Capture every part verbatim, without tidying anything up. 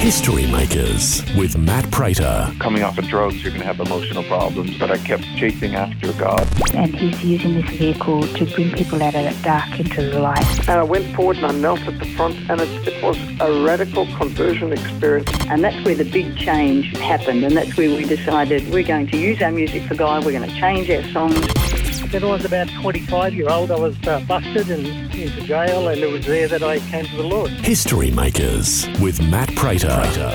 History Makers with Matt Prater. Coming off of drugs, you're going to have emotional problems, but I kept chasing after God. And he's using this vehicle to bring people out of that dark into the light. And I went forward and I knelt at the front, and it, it was a radical conversion experience. And that's where the big change happened, and that's where we decided we're going to use our music for God, we're going to change our songs. When I was about twenty-five year old, I was uh, busted and into jail, and it was there that I came to the Lord. History Makers with Matt Prater.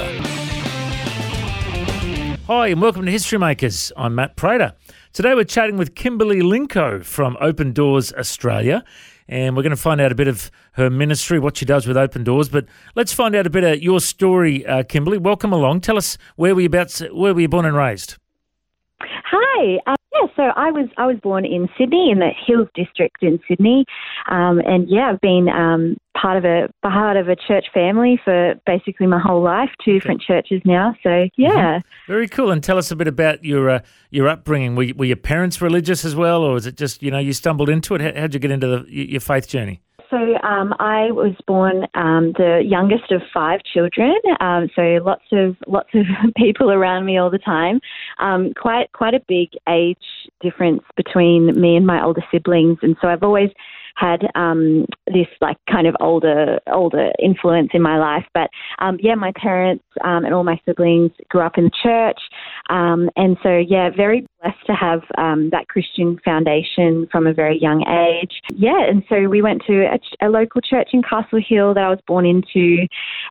Hi and welcome to History Makers. I'm Matt Prater. Today we're chatting with Kimberly Linko from Open Doors Australia, and we're going to find out a bit of her ministry, what she does with Open Doors. But let's find out a bit of your story, uh, Kimberly. Welcome along. Tell us where were you about? Where were you born and raised? Hi. Um, yeah, so I was I was born in Sydney, in the Hills District in Sydney, um, and yeah, I've been um, part of a part of a church family for basically my whole life. Two different churches now. So yeah, mm-hmm. Very cool. And tell us a bit about your uh, your upbringing. Were, were your parents religious as well, or was it just you know you stumbled into it? How did you get into the, your faith journey? So um, I was born um, the youngest of five children. Um, so lots of lots of people around me all the time. Um, quite quite a big age difference between me and my older siblings, and so I've always had um, this like kind of older older influence in my life. But um, yeah, my parents um, and all my siblings grew up in the church, um, and so yeah, very blessed to have um, that Christian foundation from a very young age. Yeah, and so we went to a, a local church in Castle Hill that I was born into,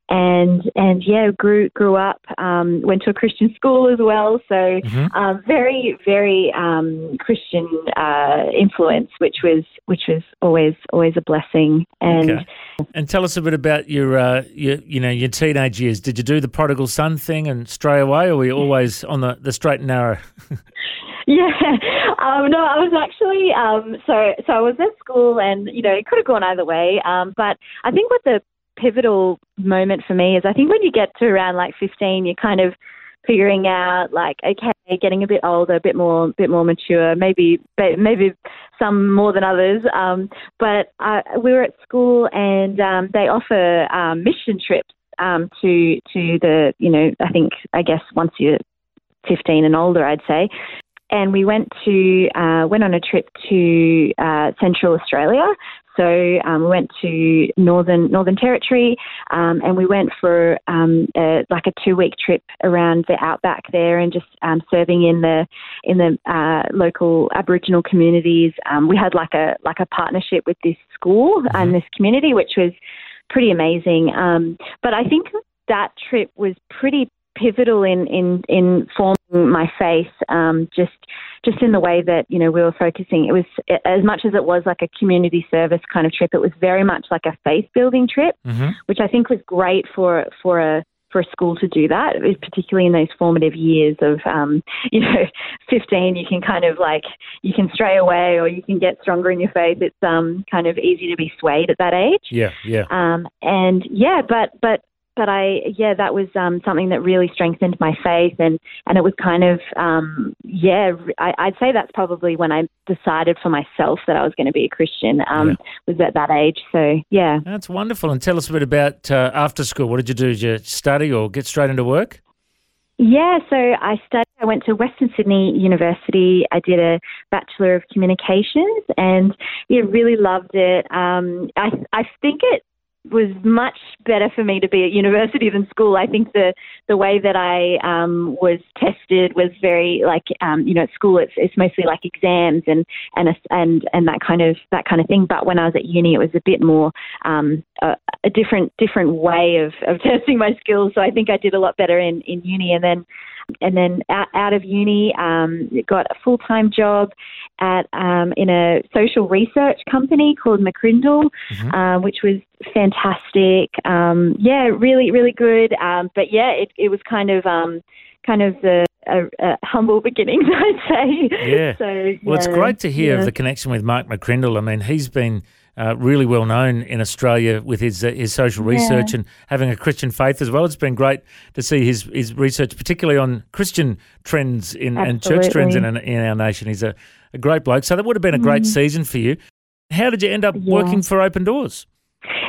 and and yeah, grew grew up. Um, went to a Christian school as well, so mm-hmm. um, very very um, Christian uh, influence, which was which was always always a blessing. And okay. And tell us a bit about your uh, your you know your teenage years. Did you do the prodigal son thing and stray away, or were you always on the, the straight and narrow? Yeah, um, no, I was actually, um, so so I was at school and, you know, it could have gone either way, um, but I think what the pivotal moment for me is I think when you get to around like fifteen, you're kind of figuring out like, okay, getting a bit older, a bit more, bit more mature, maybe maybe some more than others, um, but I, we were at school and um, they offer um, mission trips um, to, to the, you know, I think, I guess once you're fifteen and older, I'd say. And we went to uh, went on a trip to uh, Central Australia. So um, we went to Northern Northern Territory, um, and we went for um, a, like a two week trip around the outback there, and just um, serving in the in the uh, local Aboriginal communities. Um, we had like a like a partnership with this school mm-hmm. and this community, which was pretty amazing. Um, but I think that trip was pretty pivotal in, in, in forming my faith, um, just just in the way that, you know, we were focusing. It was, as much as it was like a community service kind of trip, it was very much like a faith-building trip, mm-hmm. which I think was great for for a for a school to do that, particularly in those formative years of, um, you know, fifteen, you can kind of like, you can stray away or you can get stronger in your faith. It's um, kind of easy to be swayed at that age. Yeah, yeah. Um, and yeah, but, but, But I, yeah, that was um, something that really strengthened my faith, and, and it was kind of, um, yeah, I, I'd say that's probably when I decided for myself that I was going to be a Christian, um, yeah. was at that age. So, yeah. That's wonderful. And tell us a bit about uh, after school. What did you do? Did you study or get straight into work? Yeah, so I studied, I went to Western Sydney University. I did a Bachelor of Communications and, yeah, really loved it. Um, I, I think it, was much better for me to be at university than school. I think the the way that I um, was tested was very like um, you know at school it's it's mostly like exams and and a, and and that kind of that kind of thing. But when I was at uni, it was a bit more um, a, a different different way of, of testing my skills. So I think I did a lot better in, in uni, and then. And then out, out of uni, um, got a full-time job at um, in a social research company called McCrindle, mm-hmm. uh, which was fantastic. Um, yeah, really, really good. Um, but yeah, it, it was kind of um, kind of the a, a humble beginnings, I'd say. Yeah. So, well, yeah, it's great to hear yeah. of the connection with Mark McCrindle. I mean, he's been uh, really well known in Australia with his uh, his social research yeah. and having a Christian faith as well. It's been great to see his his research, particularly on Christian trends in and church trends in, in our nation. He's a, a great bloke. So that would have been a great mm. season for you. How did you end up yeah. working for Open Doors?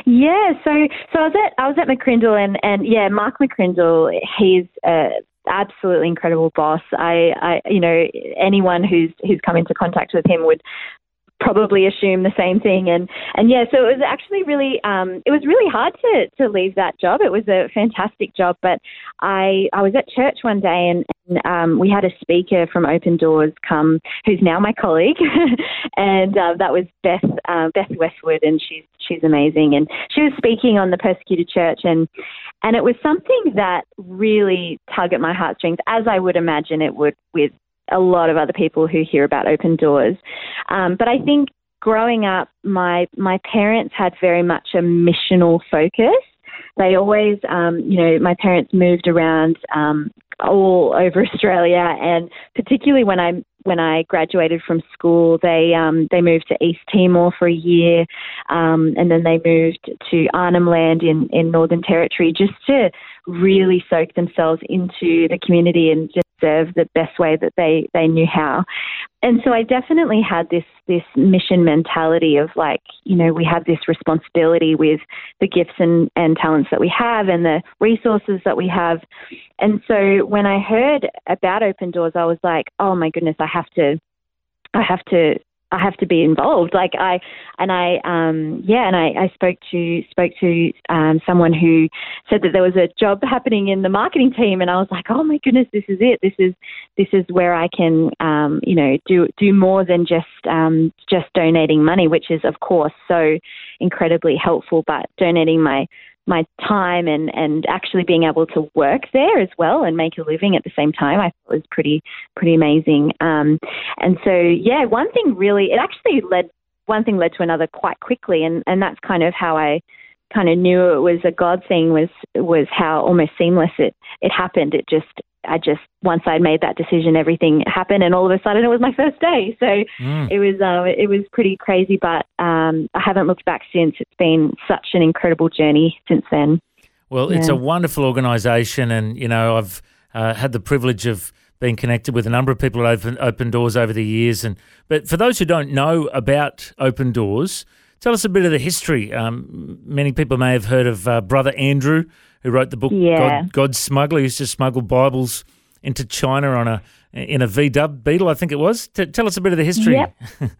Yeah, so so I was at I was at McCrindle, and, and yeah, Mark McCrindle, he's a absolutely incredible boss. I, I you know anyone who's who's come into contact with him would probably assume the same thing, and and yeah, so it was actually really um it was really hard to to leave that job. It was a fantastic job, but I I was at church one day, and, and um we had a speaker from Open Doors come, who's now my colleague, and uh, that was Beth uh, Beth Westwood, and she's she's amazing, and she was speaking on the persecuted church, and and it was something that really tugged at my heartstrings, as I would imagine it would with a lot of other people who hear about Open Doors. Um, but I think growing up, my my parents had very much a missional focus. They always, um, you know, my parents moved around um, all over Australia, and particularly when I when I graduated from school, they um, they moved to East Timor for a year, um, and then they moved to Arnhem Land in, in Northern Territory, just to really soak themselves into the community and just serve the best way that they, they knew how. And so I definitely had this this mission mentality of, like, you know, we have this responsibility with the gifts and, and talents that we have and the resources that we have. And so when I heard about Open Doors, I was like, oh my goodness, I have to, I have to, I have to be involved. Like I, and I, um, yeah, and I, I spoke to, spoke to um, someone who said that there was a job happening in the marketing team, and I was like, oh my goodness, this is it. This is, this is where I can, um, you know, do, do more than just, um, just donating money, which is of course so incredibly helpful, but donating my, my time and, and actually being able to work there as well and make a living at the same time, I thought was pretty, pretty amazing. Um, and so, yeah, one thing really, it actually led, one thing led to another quite quickly. And, and that's kind of how I kind of knew it was a God thing, was, was how almost seamless it, it happened. It just, I just, once I'd made that decision, everything happened, and all of a sudden it was my first day. So mm. it was, uh, it was pretty crazy, but um, I haven't looked back since. It's been such an incredible journey since then. Well, yeah. It's a wonderful organisation, and, you know, I've uh, had the privilege of being connected with a number of people at Open, Open Doors over the years. And but for those who don't know about Open Doors, tell us a bit of the history. Um, many people may have heard of uh, Brother Andrew, who wrote the book yeah. God, God's Smuggler. He used to smuggle Bibles into China on a in a V-dub Beetle, I think it was. T- tell us a bit of the history. Yep.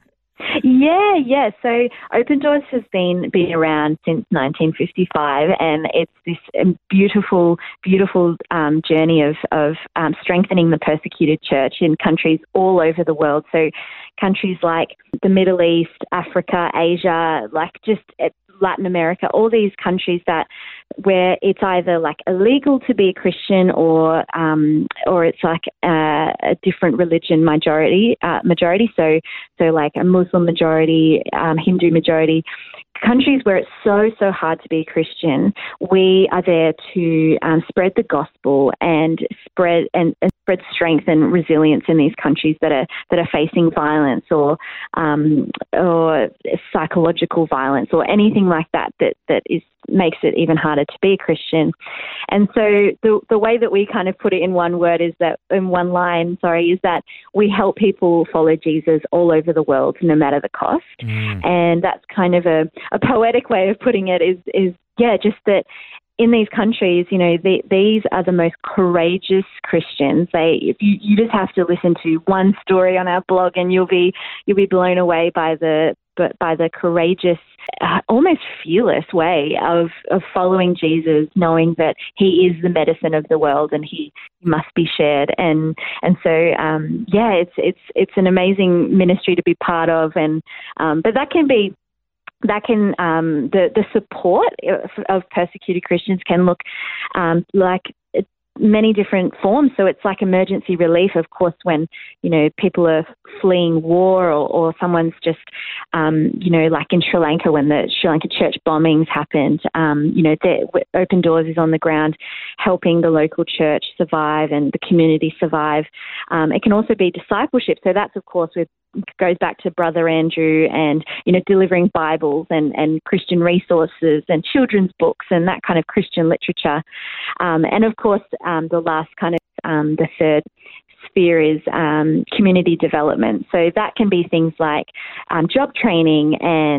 yeah, yeah. So Open Doors has been been around since nineteen fifty-five, and it's this um, beautiful, beautiful um, journey of of um, strengthening the persecuted church in countries all over the world. So countries like the Middle East, Africa, Asia, like just Latin America, all these countries that where it's either like illegal to be a Christian or um, or it's like a, a different religion majority uh, majority. So so like a Muslim majority, um, Hindu majority. Countries where it's so, so hard to be a Christian, we are there to um, spread the gospel and spread and, and spread strength and resilience in these countries that are that are facing violence or um, or psychological violence or anything like that that that is makes it even harder to be a Christian. And so the the way that we kind of put it in one word is that in one line, sorry, is that we help people follow Jesus all over the world, no matter the cost. Mm. And that's kind of a, a poetic way of putting it is, is yeah, just that in these countries, you know, they, these are the most courageous Christians. They, if you, you just have to listen to one story on our blog, and you'll be you'll be blown away by the but by the courageous, uh, almost fearless way of of following Jesus, knowing that He is the medicine of the world and He must be shared. And and so um, yeah, it's it's it's an amazing ministry to be part of. And um, but that can be. That can um, the the support of persecuted Christians can look um, like many different forms. So it's like emergency relief, of course, when you know people are fleeing war or, or someone's just um, you know like in Sri Lanka when the Sri Lanka church bombings happened. Um, you know, Open Doors is on the ground helping the local church survive and the community survive. Um, it can also be discipleship. So that's of course with. Goes back to Brother Andrew and, you know, delivering Bibles and, and Christian resources and children's books and that kind of Christian literature. Um, and, of course, um, the last kind of, um, the third sphere is um, community development. So that can be things like um, job training and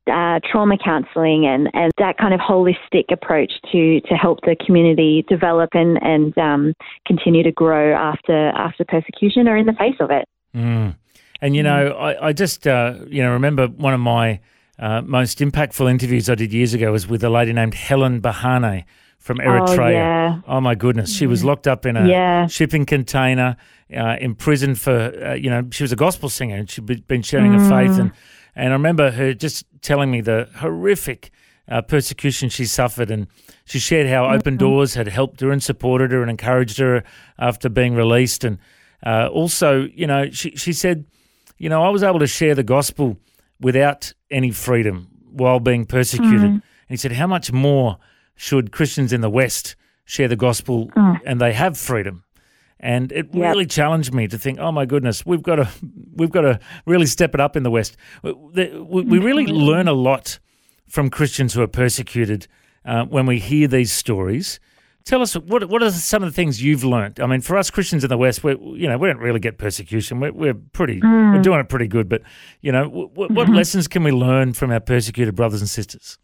uh, trauma counselling and, and that kind of holistic approach to, to help the community develop and, and um, continue to grow after after persecution or in the face of it. Mm. And, you know, I, I just, uh, you know, remember one of my uh, most impactful interviews I did years ago was with a lady named Helen Bahane from Eritrea. Oh, yeah. Oh, my goodness. She was locked up in a yeah. shipping container, uh, in prison for, uh, you know, she was a gospel singer and she'd been sharing mm. her faith. And, and I remember her just telling me the horrific uh, persecution she suffered. And she shared how mm-hmm. Open Doors had helped her and supported her and encouraged her after being released. And uh, also, you know, she, she said, you know, I was able to share the gospel without any freedom while being persecuted. Mm. And he said, how much more should Christians in the West share the gospel mm. and they have freedom? And it yep. really challenged me to think, oh my goodness, we've got to we've got to really step it up in the West. We, we really learn a lot from Christians who are persecuted uh, when we hear these stories. Tell us, what what are some of the things you've learned? I mean, for us Christians in the West, we you know we don't really get persecution. We're we're pretty mm. we're doing it pretty good. But you know, w- what mm-hmm. lessons can we learn from our persecuted brothers and sisters?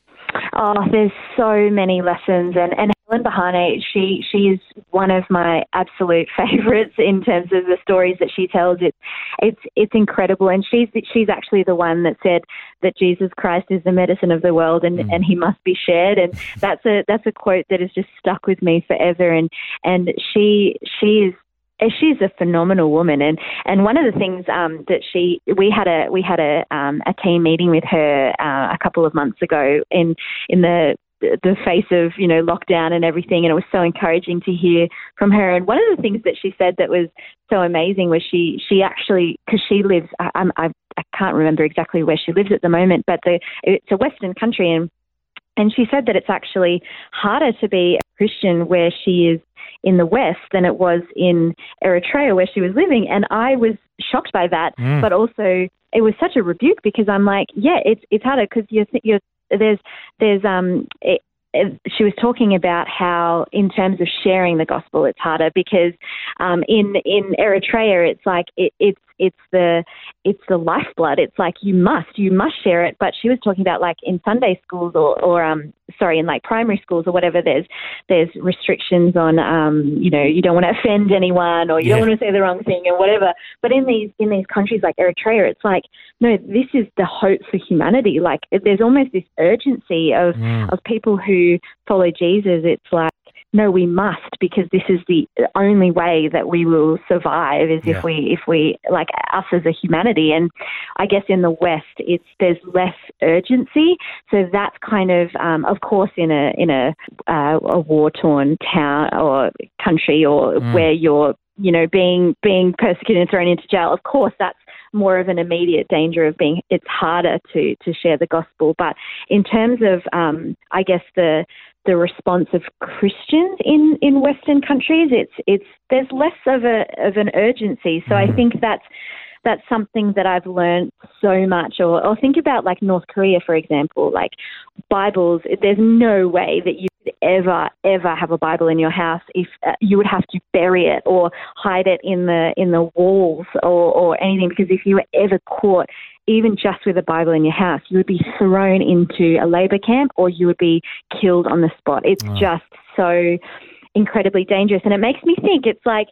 Oh, there's so many lessons, and, and Helen Bahane, she she is one of my absolute favourites in terms of the stories that she tells. It's it's it's incredible, and she's she's actually the one that said that Jesus Christ is the medicine of the world, and, mm. and he must be shared, and that's a that's a quote that has just stuck with me forever. And and she she is. She's a phenomenal woman, and, and one of the things um, that she we had a we had a um, a team meeting with her uh, a couple of months ago in in the the face of you know lockdown and everything, and it was so encouraging to hear from her. And one of the things that she said that was so amazing was she she actually because she lives I, I I can't remember exactly where she lives at the moment, but the it's a Western country, and and she said that it's actually harder to be a Christian where she is in the West than it was in Eritrea where she was living. And I was shocked by that, mm. but also it was such a rebuke because I'm like, yeah, it's it's harder because you're, you're, there's, there's, um, it, it, she was talking about how in terms of sharing the gospel, it's harder because um, in, in Eritrea, it's like, it, it's, it's the, it's the lifeblood. It's like, you must, you must share it. But she was talking about like in Sunday schools or, or um, sorry, in like primary schools or whatever, there's, there's restrictions on, um, you know, you don't want to offend anyone or you yeah. don't want to say the wrong thing or whatever. But in these, in these countries like Eritrea, it's like, no, this is the hope for humanity. Like there's almost this urgency of, mm. of people who follow Jesus. It's like, no, we must, because this is the only way that we will survive is yeah. if we, if we, like us as a humanity. And I guess in the West, it's, there's less urgency. So that's kind of, um, of course, in a, in a, uh, a war-torn town or country or mm. where you're, you know, being, being persecuted and thrown into jail, of course, that's more of an immediate danger of being, it's harder to, to share the gospel. But in terms of, um, I guess the, the response of Christians in, in Western countries, it's it's there's less of a of an urgency. So I think that's that's something that I've learned so much. Or, or think about like North Korea, for example, like Bibles. There's no way that you could ever ever have a Bible in your house if uh, you would have to bury it or hide it in the in the walls or, or anything, because if you were ever caught even just with a Bible in your house, you would be thrown into a labour camp or you would be killed on the spot. It's oh. just so incredibly dangerous. And it makes me think, it's like,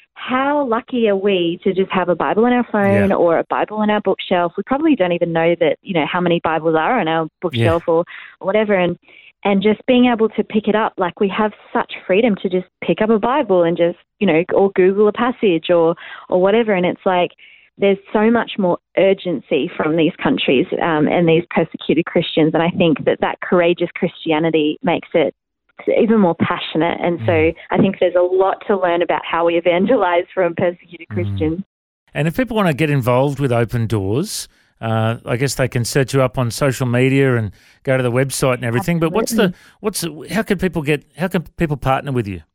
how lucky are we to just have a Bible on our phone yeah. or a Bible on our bookshelf? We probably don't even know that, you know, how many Bibles are on our bookshelf yeah. or, or whatever. And, and just being able to pick it up, like we have such freedom to just pick up a Bible and just, you know, or Google a passage or, or whatever. And it's like, there's so much more urgency from these countries um, and these persecuted Christians. And I think that that courageous Christianity makes it even more passionate. And mm. so I think there's a lot to learn about how we evangelize from persecuted mm. Christians. And if people want to get involved with Open Doors, uh, I guess they can search you up on social media and go to the website and everything. Absolutely. But what's the, what's the, how can people get, how can people partner with you?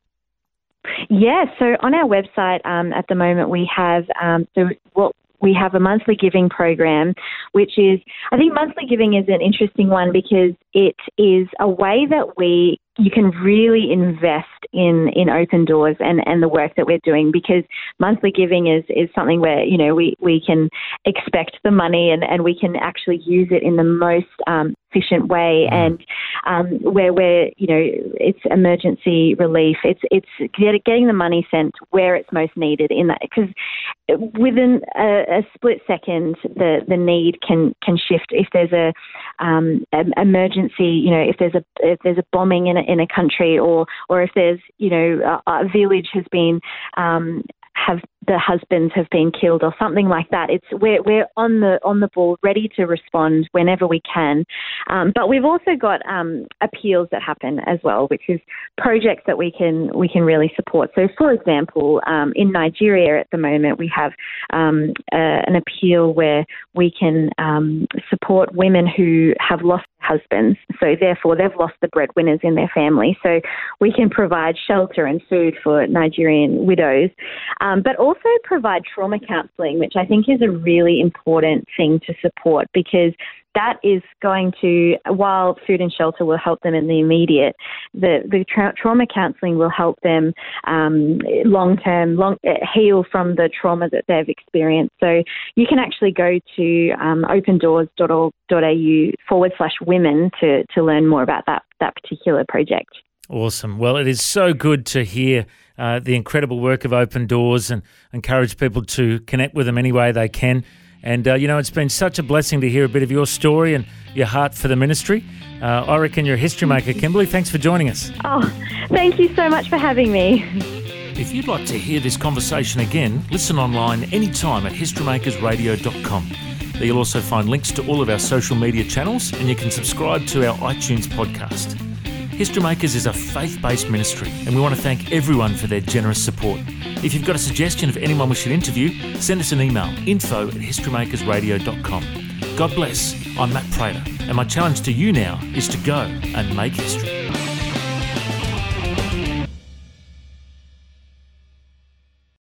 Yeah, so on our website um, at the moment we have um, so what we have a monthly giving program, which is, I think monthly giving is an interesting one because it is a way that we you can really invest in, in Open Doors and, and the work that we're doing, because monthly giving is, is something where, you know, we, we can expect the money and, and we can actually use it in the most um, efficient way, and um, where we're, you know, it's emergency relief. It's it's getting the money sent where it's most needed in that, because within a, a split second, the, the need can, can shift. If there's a um, an emergency, you know, if there's a if there's a bombing in a, in a country, or or if there's, you know, a, a village has been um, have the husbands have been killed or something like that. It's we're we're on the on the ball, ready to respond whenever we can. Um, but we've also got um, appeals that happen as well, which is projects that we can we can really support. So, for example, um, in Nigeria at the moment, we have um, uh, an appeal where we can um, support women who have lost husbands. So, therefore, they've lost the breadwinners in their family. So, we can provide shelter and food for Nigerian widows, um, but also provide trauma counselling, which I think is a really important thing to support, because that is going to, while food and shelter will help them in the immediate, the, the tra- trauma counselling will help them um, long-term long, uh, heal from the trauma that they've experienced. So you can actually go to um, opendoors.org.au forward slash women to, to learn more about that, that particular project. Awesome. Well, it is so good to hear uh, the incredible work of Open Doors, and encourage people to connect with them any way they can. And, uh, you know, it's been such a blessing to hear a bit of your story and your heart for the ministry. Uh, I reckon you're a history maker, Kimberly. Thanks for joining us. Oh, thank you so much for having me. If you'd like to hear this conversation again, listen online anytime at history makers radio dot com. There you'll also find links to all of our social media channels, and you can subscribe to our iTunes podcast. History Makers is a faith-based ministry, and we want to thank everyone for their generous support. If you've got a suggestion of anyone we should interview, send us an email, info at history makers radio dot com. God bless. I'm Matt Prater, and my challenge to you now is to go and make history.